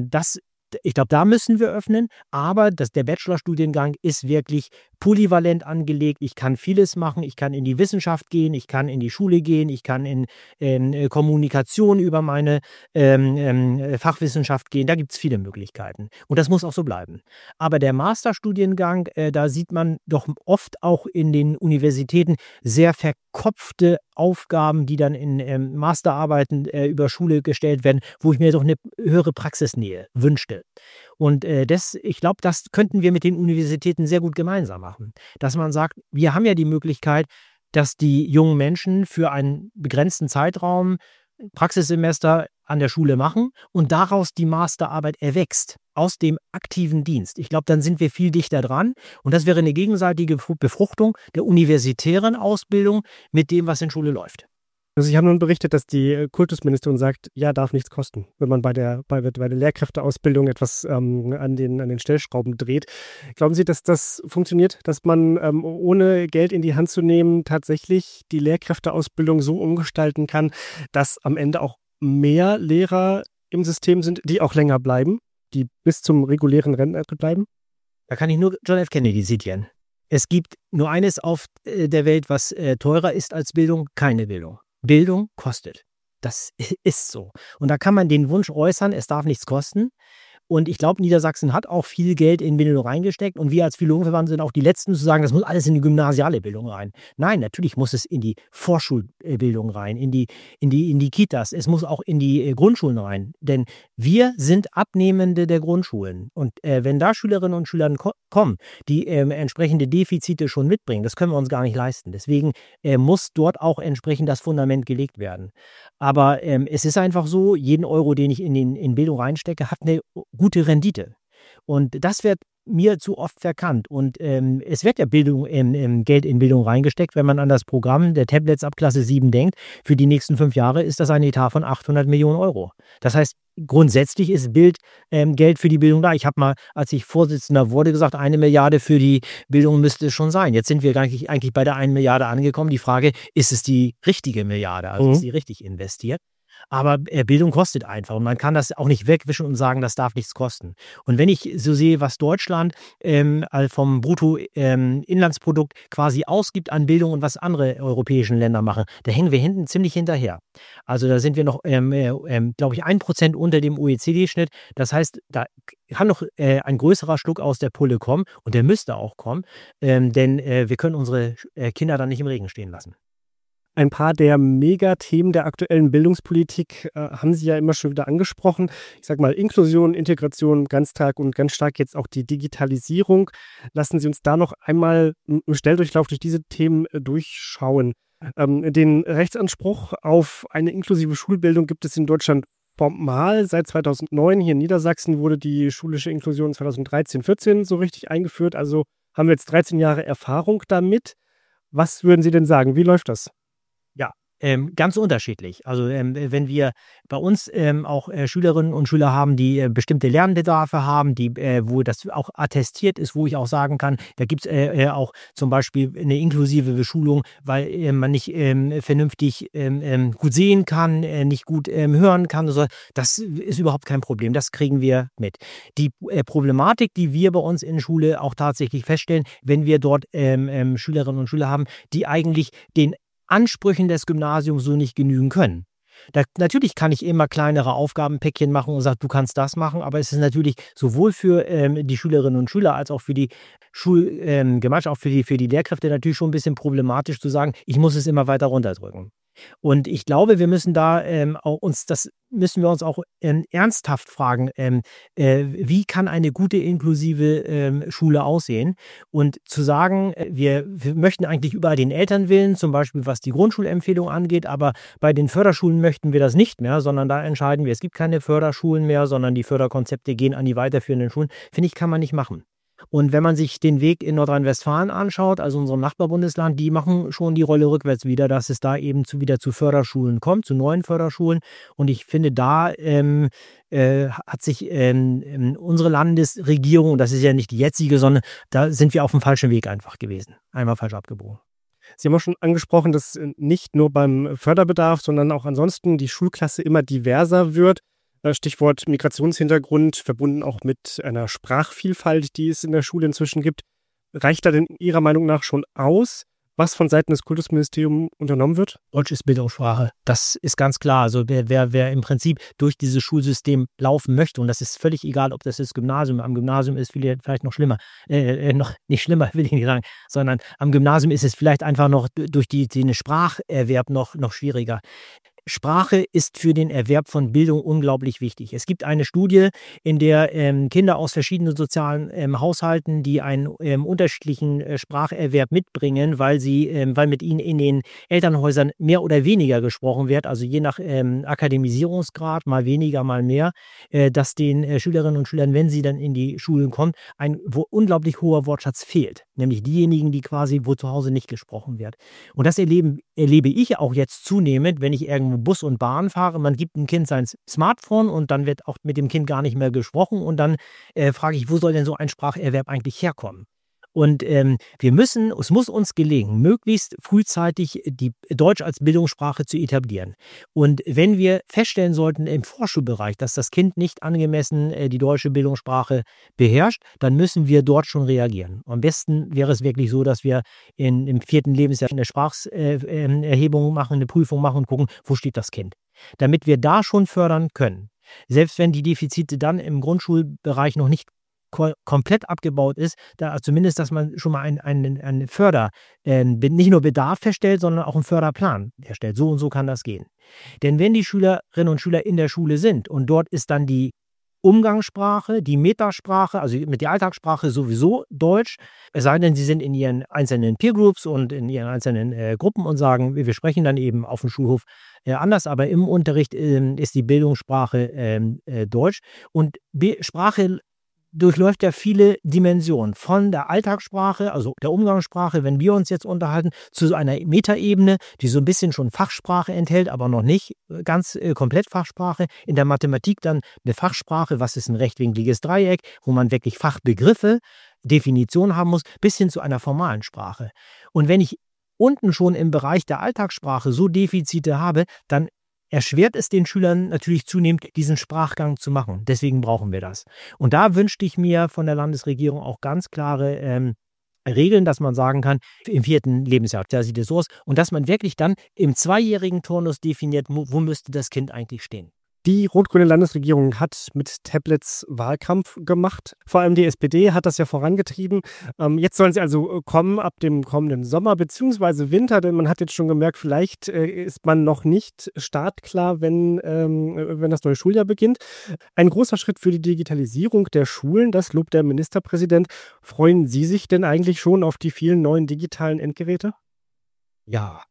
ich glaube, da müssen wir öffnen, aber der Bachelorstudiengang ist wirklich polyvalent angelegt. Ich kann vieles machen, ich kann in die Wissenschaft gehen, ich kann in die Schule gehen, ich kann in Kommunikation über meine Fachwissenschaft gehen. Da gibt es viele Möglichkeiten und das muss auch so bleiben. Aber der Masterstudiengang, da sieht man doch oft auch in den Universitäten sehr verkopfte Aufgaben, die dann in Masterarbeiten über Schule gestellt werden, wo ich mir doch eine höhere Praxisnähe wünschte. Und ich glaube, das könnten wir mit den Universitäten sehr gut gemeinsam machen. Dass man sagt, wir haben ja die Möglichkeit, dass die jungen Menschen für einen begrenzten Zeitraum Praxissemester an der Schule machen und daraus die Masterarbeit erwächst, aus dem aktiven Dienst. Ich glaube, dann sind wir viel dichter dran und das wäre eine gegenseitige Befruchtung der universitären Ausbildung mit dem, was in Schule läuft. Also ich habe nun berichtet, dass die Kultusministerin sagt, ja, darf nichts kosten, wenn man bei der Lehrkräfteausbildung etwas an den Stellschrauben dreht. Glauben Sie, dass das funktioniert, dass man ohne Geld in die Hand zu nehmen tatsächlich die Lehrkräfteausbildung so umgestalten kann, dass am Ende auch mehr Lehrer im System sind, die auch länger bleiben, die bis zum regulären Rentenalter bleiben? Da kann ich nur John F. Kennedy zitieren. Es gibt nur eines auf der Welt, was teurer ist als Bildung, keine Bildung. Bildung kostet. Das ist so. Und da kann man den Wunsch äußern, es darf nichts kosten. Und ich glaube, Niedersachsen hat auch viel Geld in Bildung reingesteckt. Und wir als Philologenverband sind auch die Letzten zu sagen, das muss alles in die gymnasiale Bildung rein. Nein, natürlich muss es in die Vorschulbildung rein, in die Kitas. Es muss auch in die Grundschulen rein. Denn wir sind Abnehmende der Grundschulen. Und wenn da Schülerinnen und Schüler kommen, die entsprechende Defizite schon mitbringen, das können wir uns gar nicht leisten. Deswegen muss dort auch entsprechend das Fundament gelegt werden. Aber es ist einfach so, jeden Euro, den ich in Bildung reinstecke, hat eine gute Rendite. Und das wird mir zu oft verkannt. Und es wird ja Geld in Bildung reingesteckt, wenn man an das Programm der Tablets ab Klasse 7 denkt. Für die nächsten 5 Jahre ist das ein Etat von 800 Millionen Euro. Das heißt, grundsätzlich ist Geld für die Bildung da. Ich habe mal, als ich Vorsitzender wurde, gesagt, 1 Milliarde für die Bildung müsste es schon sein. Jetzt sind wir eigentlich bei der 1 Milliarde angekommen. Die Frage, ist es die richtige Milliarde? Also ist sie richtig investiert? Aber Bildung kostet einfach und man kann das auch nicht wegwischen und sagen, das darf nichts kosten. Und wenn ich so sehe, was Deutschland vom Bruttoinlandsprodukt quasi ausgibt an Bildung und was andere europäischen Länder machen, da hängen wir hinten ziemlich hinterher. Also da sind wir noch, glaube ich, 1% unter dem OECD-Schnitt. Das heißt, da kann noch ein größerer Schluck aus der Pulle kommen und der müsste auch kommen, denn wir können unsere Kinder dann nicht im Regen stehen lassen. Ein paar der Megathemen der aktuellen Bildungspolitik haben Sie ja immer schon wieder angesprochen. Ich sage mal Inklusion, Integration, ganz stark jetzt auch die Digitalisierung. Lassen Sie uns da noch einmal im Schnelldurchlauf durch diese Themen durchschauen. Den Rechtsanspruch auf eine inklusive Schulbildung gibt es in Deutschland formal seit 2009. Hier in Niedersachsen wurde die schulische Inklusion 2013/14 so richtig eingeführt. Also haben wir jetzt 13 Jahre Erfahrung damit. Was würden Sie denn sagen? Wie läuft das? Ganz unterschiedlich. Also wenn wir bei uns auch Schülerinnen und Schüler haben, die bestimmte Lernbedarfe haben, wo das auch attestiert ist, wo ich auch sagen kann, da gibt es auch zum Beispiel eine inklusive Beschulung, weil man nicht vernünftig gut sehen kann, nicht gut hören kann. Also das ist überhaupt kein Problem. Das kriegen wir mit. Die Problematik, die wir bei uns in Schule auch tatsächlich feststellen, wenn wir dort Schülerinnen und Schüler haben, die eigentlich den Ansprüchen des Gymnasiums so nicht genügen können. Natürlich kann ich immer kleinere Aufgabenpäckchen machen und sagen, du kannst das machen, aber es ist natürlich sowohl für die Schülerinnen und Schüler als auch für die Schulgemeinschaft, auch für die Lehrkräfte natürlich schon ein bisschen problematisch zu sagen, ich muss es immer weiter runterdrücken. Und ich glaube, wir müssen da müssen wir uns auch ernsthaft fragen, wie kann eine gute inklusive Schule aussehen? Und zu sagen, wir möchten eigentlich überall den Elternwillen, zum Beispiel was die Grundschulempfehlung angeht, aber bei den Förderschulen möchten wir das nicht mehr, sondern da entscheiden wir, es gibt keine Förderschulen mehr, sondern die Förderkonzepte gehen an die weiterführenden Schulen. Finde ich, kann man nicht machen. Und wenn man sich den Weg in Nordrhein-Westfalen anschaut, also unserem Nachbarbundesland, die machen schon die Rolle rückwärts wieder, dass es da eben wieder zu Förderschulen kommt, zu neuen Förderschulen. Und ich finde, da hat sich unsere Landesregierung, das ist ja nicht die jetzige, sondern da sind wir auf dem falschen Weg einfach gewesen. Einmal falsch abgebogen. Sie haben auch schon angesprochen, dass nicht nur beim Förderbedarf, sondern auch ansonsten die Schulklasse immer diverser wird. Stichwort Migrationshintergrund, verbunden auch mit einer Sprachvielfalt, die es in der Schule inzwischen gibt. Reicht da denn Ihrer Meinung nach schon aus, was von Seiten des Kultusministeriums unternommen wird? Deutsch ist Bildungssprache. Das ist ganz klar. Also wer im Prinzip durch dieses Schulsystem laufen möchte, und das ist völlig egal, ob das das Gymnasium, am Gymnasium ist vielleicht noch schlimmer, noch nicht schlimmer, will ich nicht sagen, sondern am Gymnasium ist es vielleicht einfach noch durch den Spracherwerb noch schwieriger. Sprache ist für den Erwerb von Bildung unglaublich wichtig. Es gibt eine Studie, in der Kinder aus verschiedenen sozialen Haushalten, die einen unterschiedlichen Spracherwerb mitbringen, weil mit ihnen in den Elternhäusern mehr oder weniger gesprochen wird, also je nach Akademisierungsgrad, mal weniger, mal mehr, dass den Schülerinnen und Schülern, wenn sie dann in die Schulen kommen, ein unglaublich hoher Wortschatz fehlt. Nämlich diejenigen, die quasi, wo zu Hause nicht gesprochen wird. Und das erlebe ich auch jetzt zunehmend, wenn ich irgendwo Bus und Bahn fahre. Man gibt dem Kind sein Smartphone und dann wird auch mit dem Kind gar nicht mehr gesprochen. Und dann frage ich, wo soll denn so ein Spracherwerb eigentlich herkommen? Und es muss uns gelingen, möglichst frühzeitig die Deutsch als Bildungssprache zu etablieren. Und wenn wir feststellen sollten im Vorschulbereich, dass das Kind nicht angemessen die deutsche Bildungssprache beherrscht, dann müssen wir dort schon reagieren. Am besten wäre es wirklich so, dass wir im 4. Lebensjahr eine Spracherhebung machen, eine Prüfung machen und gucken, wo steht das Kind. Damit wir da schon fördern können. Selbst wenn die Defizite dann im Grundschulbereich noch nicht komplett abgebaut ist, da zumindest, dass man schon mal einen nicht nur Bedarf feststellt, sondern auch einen Förderplan erstellt. So und so kann das gehen. Denn wenn die Schülerinnen und Schüler in der Schule sind und dort ist dann die Umgangssprache, die Metasprache, also mit der Alltagssprache sowieso Deutsch, es sei denn, sie sind in ihren einzelnen Peergroups und in ihren einzelnen Gruppen und sagen, wir sprechen dann eben auf dem Schulhof anders, aber im Unterricht ist die Bildungssprache Deutsch und Sprache durchläuft ja viele Dimensionen. Von der Alltagssprache, also der Umgangssprache, wenn wir uns jetzt unterhalten, zu so einer Metaebene, die so ein bisschen schon Fachsprache enthält, aber noch nicht ganz komplett Fachsprache. In der Mathematik dann eine Fachsprache, was ist ein rechtwinkliges Dreieck, wo man wirklich Fachbegriffe, Definitionen haben muss, bis hin zu einer formalen Sprache. Und wenn ich unten schon im Bereich der Alltagssprache so Defizite habe, dann erschwert es den Schülern natürlich zunehmend, diesen Sprachgang zu machen. Deswegen brauchen wir das. Und da wünschte ich mir von der Landesregierung auch ganz klare Regeln, dass man sagen kann, im 4. Lebensjahr, da sieht es so aus, und dass man wirklich dann im 2-jährigen Turnus definiert, wo müsste das Kind eigentlich stehen. Die rot-grüne Landesregierung hat mit Tablets Wahlkampf gemacht. Vor allem die SPD hat das ja vorangetrieben. Jetzt sollen sie also kommen ab dem kommenden Sommer bzw. Winter, denn man hat jetzt schon gemerkt, vielleicht ist man noch nicht startklar, wenn das neue Schuljahr beginnt. Ein großer Schritt für die Digitalisierung der Schulen, das lobt der Ministerpräsident. Freuen Sie sich denn eigentlich schon auf die vielen neuen digitalen Endgeräte? Ja,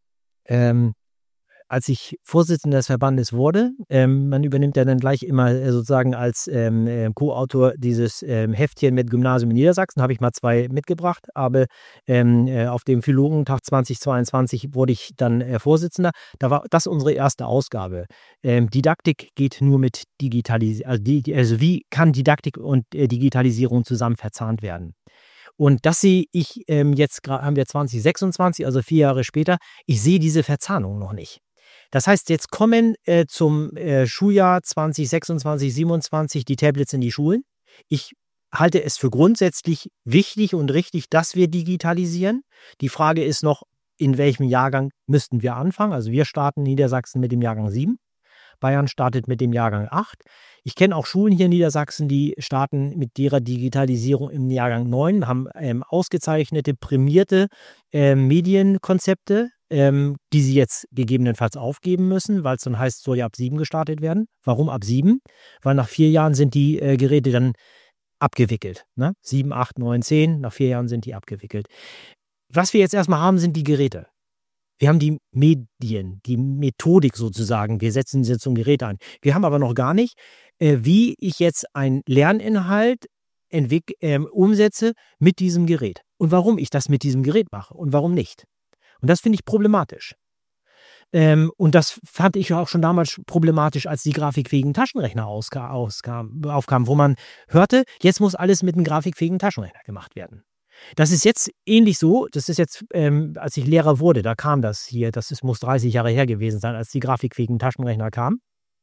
als ich Vorsitzender des Verbandes wurde, man übernimmt ja dann gleich immer sozusagen als Co-Autor dieses Heftchen mit Gymnasium in Niedersachsen, habe ich mal 2 mitgebracht, aber auf dem Philologentag 2022 wurde ich dann Vorsitzender. Da war das unsere erste Ausgabe. Didaktik geht nur mit Digitalisierung, also wie kann Didaktik und Digitalisierung zusammen verzahnt werden? Und das sehe ich jetzt, haben wir 2026, also 4 Jahre später, ich sehe diese Verzahnung noch nicht. Das heißt, jetzt kommen zum Schuljahr 2026, 2027 die Tablets in die Schulen. Ich halte es für grundsätzlich wichtig und richtig, dass wir digitalisieren. Die Frage ist noch, in welchem Jahrgang müssten wir anfangen? Also wir starten in Niedersachsen mit dem Jahrgang 7. Bayern startet mit dem Jahrgang 8. Ich kenne auch Schulen hier in Niedersachsen, die starten mit ihrer Digitalisierung im Jahrgang 9, haben ausgezeichnete, prämierte Medienkonzepte die sie jetzt gegebenenfalls aufgeben müssen, weil es dann heißt, es soll ja ab 7 gestartet werden. Warum ab 7? Weil nach 4 Jahren sind die Geräte dann abgewickelt. Ne? 7, 8, 9, 10, nach 4 Jahren sind die abgewickelt. Was wir jetzt erstmal haben, sind die Geräte. Wir haben die Medien, die Methodik sozusagen. Wir setzen sie zum Gerät ein. Wir haben aber noch gar nicht, wie ich jetzt einen Lerninhalt umsetze mit diesem Gerät. Und warum ich das mit diesem Gerät mache und warum nicht. Und das finde ich problematisch. Und das fand ich auch schon damals problematisch, als die grafikfähigen Taschenrechner aufkamen, wo man hörte, jetzt muss alles mit einem grafikfähigen Taschenrechner gemacht werden. Das ist jetzt ähnlich so, das ist jetzt, als ich Lehrer wurde, da kam das hier, muss 30 Jahre her gewesen sein, als die grafikfähigen Taschenrechner kamen.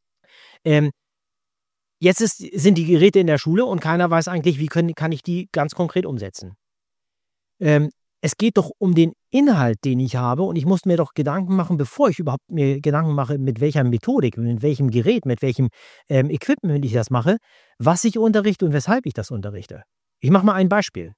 Jetzt sind die Geräte in der Schule und keiner weiß eigentlich, wie kann ich die ganz konkret umsetzen. Es geht doch um den Inhalt, den ich habe, und ich muss mir doch Gedanken machen, bevor ich überhaupt mir Gedanken mache, mit welcher Methodik, mit welchem Gerät, mit welchem Equipment ich das mache, was ich unterrichte und weshalb ich das unterrichte. Ich mache mal ein Beispiel.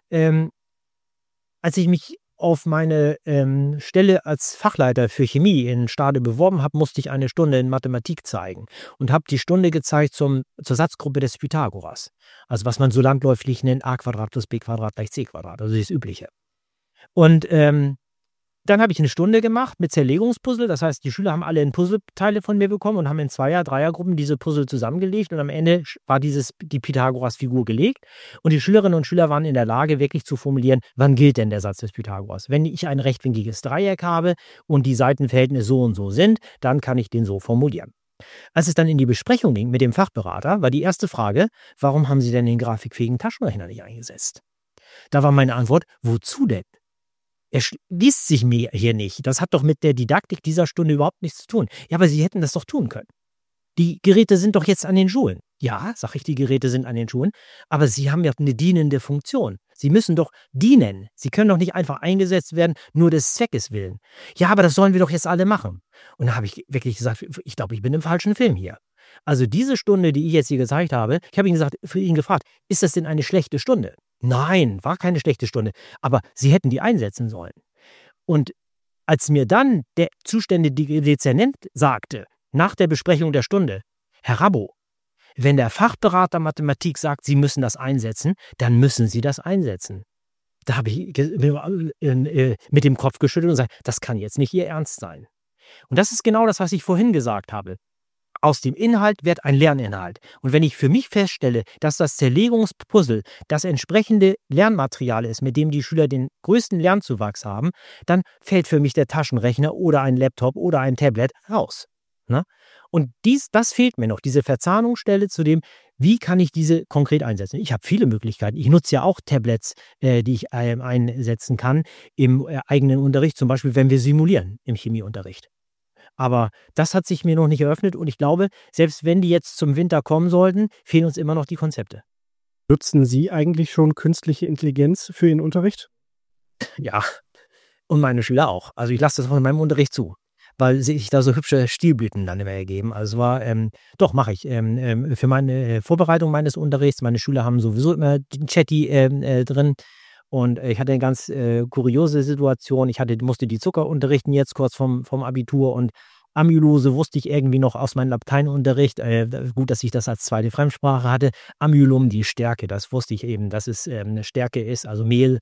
Als ich mich auf meine Stelle als Fachleiter für Chemie in Stade beworben habe, musste ich eine Stunde in Mathematik zeigen und habe die Stunde gezeigt zur Satzgruppe des Pythagoras. Also was man so landläufig nennt, a² plus b² gleich c², also das Übliche. Und dann habe ich eine Stunde gemacht mit Zerlegungspuzzle. Das heißt, die Schüler haben alle Puzzleteile von mir bekommen und haben in 2er-, 3er-Gruppen diese Puzzle zusammengelegt. Und am Ende war die Pythagoras-Figur gelegt. Und die Schülerinnen und Schüler waren in der Lage, wirklich zu formulieren, wann gilt denn der Satz des Pythagoras. Wenn ich ein rechtwinkliges Dreieck habe und die Seitenverhältnisse so und so sind, dann kann ich den so formulieren. Als es dann in die Besprechung ging mit dem Fachberater, war die erste Frage, warum haben Sie denn den grafikfähigen Taschenrechner nicht eingesetzt? Da war meine Antwort, wozu denn? Er schließt sich mir hier nicht. Das hat doch mit der Didaktik dieser Stunde überhaupt nichts zu tun. Ja, aber Sie hätten das doch tun können. Die Geräte sind doch jetzt an den Schulen. Ja, sage ich, die Geräte sind an den Schulen, aber sie haben ja eine dienende Funktion. Sie müssen doch dienen. Sie können doch nicht einfach eingesetzt werden, nur des Zweckes willen. Ja, aber das sollen wir doch jetzt alle machen. Und da habe ich wirklich gesagt, ich glaube, ich bin im falschen Film hier. Also diese Stunde, die ich jetzt hier gezeigt habe, ich habe ihn gefragt, ist das denn eine schlechte Stunde? Nein, war keine schlechte Stunde, aber Sie hätten die einsetzen sollen. Und als mir dann der zuständige Dezernent sagte, nach der Besprechung der Stunde, Herr Rabbo, wenn der Fachberater Mathematik sagt, Sie müssen das einsetzen, dann müssen Sie das einsetzen. Da habe ich mit dem Kopf geschüttelt und gesagt, das kann jetzt nicht Ihr Ernst sein. Und das ist genau das, was ich vorhin gesagt habe. Aus dem Inhalt wird ein Lerninhalt. Und wenn ich für mich feststelle, dass das Zerlegungspuzzle das entsprechende Lernmaterial ist, mit dem die Schüler den größten Lernzuwachs haben, dann fällt für mich der Taschenrechner oder ein Laptop oder ein Tablet raus. Ne? Und das fehlt mir noch, diese Verzahnungsstelle zu dem, wie kann ich diese konkret einsetzen. Ich habe viele Möglichkeiten. Ich nutze ja auch Tablets, die ich einsetzen kann im eigenen Unterricht, zum Beispiel, wenn wir simulieren im Chemieunterricht. Aber das hat sich mir noch nicht eröffnet und ich glaube, selbst wenn die jetzt zum Winter kommen sollten, fehlen uns immer noch die Konzepte. Nutzen Sie eigentlich schon künstliche Intelligenz für Ihren Unterricht? Ja, und meine Schüler auch. Also ich lasse das von meinem Unterricht zu, weil sich da so hübsche Stilblüten dann immer ergeben. Also doch, mache ich. Für meine Vorbereitung meines Unterrichts, meine Schüler haben sowieso immer den Chatty drin. Und ich hatte eine ganz kuriose Situation. Musste die Zucker unterrichten jetzt kurz vom Abitur und Amylose wusste ich irgendwie noch aus meinem Lateinunterricht. Gut, dass ich das als zweite Fremdsprache hatte. Amylum, die Stärke, das wusste ich eben, dass es eine Stärke ist, also Mehl.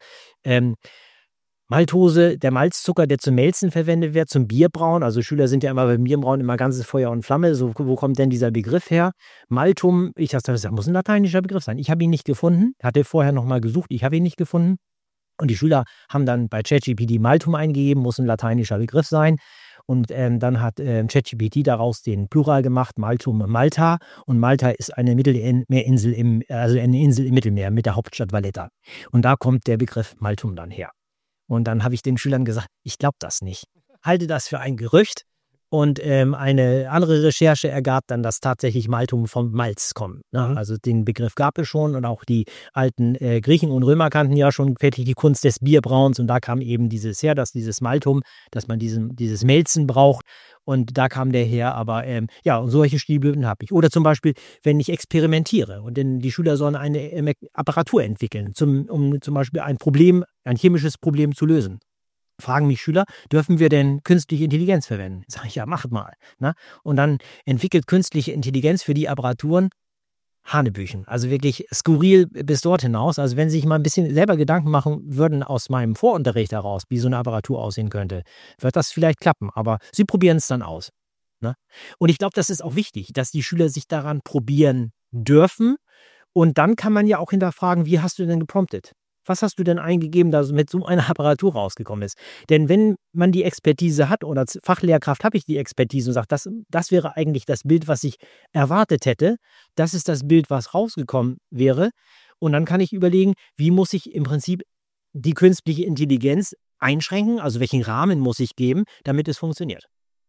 Maltose, der Malzzucker, der zum Melzen verwendet wird, zum Bierbrauen. Also Schüler sind ja immer beim Bierbrauen immer ganzes Feuer und Flamme. So, wo kommt denn dieser Begriff her? Maltum, ich dachte, das muss ein lateinischer Begriff sein. Ich habe ihn nicht gefunden. Hatte vorher nochmal gesucht, ich habe ihn nicht gefunden. Und die Schüler haben dann bei ChatGPT Maltum eingegeben, muss ein lateinischer Begriff sein. Und dann hat ChatGPT daraus den Plural gemacht, Maltum Malta. Und Malta ist eine Mittelmeerinsel im Mittelmeer mit der Hauptstadt Valletta. Und da kommt der Begriff Maltum dann her. Und dann habe ich den Schülern gesagt, ich glaube das nicht. Halte das für ein Gerücht. Und eine andere Recherche ergab dann, dass tatsächlich Maltum vom Malz kommt. Ne? Also den Begriff gab es schon und auch die alten Griechen und Römer kannten ja schon wirklich die Kunst des Bierbrauens und da kam eben dieses her, dass dieses Maltum, dass man dieses Melzen braucht und da kam der her, aber und solche Stilblüten habe ich. Oder zum Beispiel, wenn ich experimentiere und die Schüler sollen eine Apparatur entwickeln, um zum Beispiel ein chemisches Problem zu lösen. fragen mich Schüler, dürfen wir denn künstliche Intelligenz verwenden? Sag ich, ja, macht mal. Ne? Und dann entwickelt künstliche Intelligenz für die Apparaturen Hanebüchen. Also wirklich skurril bis dort hinaus. Also wenn Sie sich mal ein bisschen selber Gedanken machen würden aus meinem Vorunterricht heraus, wie so eine Apparatur aussehen könnte, wird das vielleicht klappen. Aber Sie probieren es dann aus. Ne? Und ich glaube, das ist auch wichtig, dass die Schüler sich daran probieren dürfen. Und dann kann man ja auch hinterfragen, wie hast du denn gepromptet? Was hast du denn eingegeben, dass mit so einer Apparatur rausgekommen ist? Denn wenn man die Expertise hat, oder als Fachlehrkraft habe ich die Expertise und sage, das wäre eigentlich das Bild, was ich erwartet hätte, das ist das Bild, was rausgekommen wäre. Und dann kann ich überlegen, wie muss ich im Prinzip die künstliche Intelligenz einschränken, also welchen Rahmen muss ich geben, damit es funktioniert.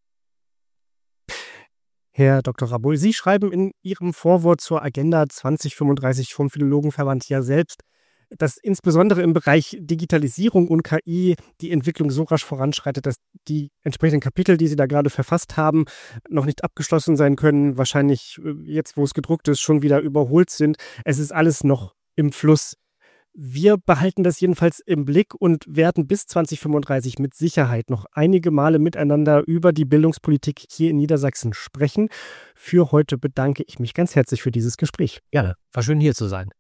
Herr Dr. Rabull, Sie schreiben in Ihrem Vorwort zur Agenda 2035 vom Philologenverband ja selbst, dass insbesondere im Bereich Digitalisierung und KI die Entwicklung so rasch voranschreitet, dass die entsprechenden Kapitel, die Sie da gerade verfasst haben, noch nicht abgeschlossen sein können, wahrscheinlich jetzt, wo es gedruckt ist, schon wieder überholt sind. Es ist alles noch im Fluss. Wir behalten das jedenfalls im Blick und werden bis 2035 mit Sicherheit noch einige Male miteinander über die Bildungspolitik hier in Niedersachsen sprechen. Für heute bedanke ich mich ganz herzlich für dieses Gespräch. Gerne, war schön hier zu sein.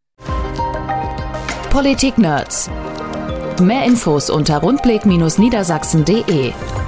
Politik-Nerds. Mehr Infos unter rundblick-niedersachsen.de.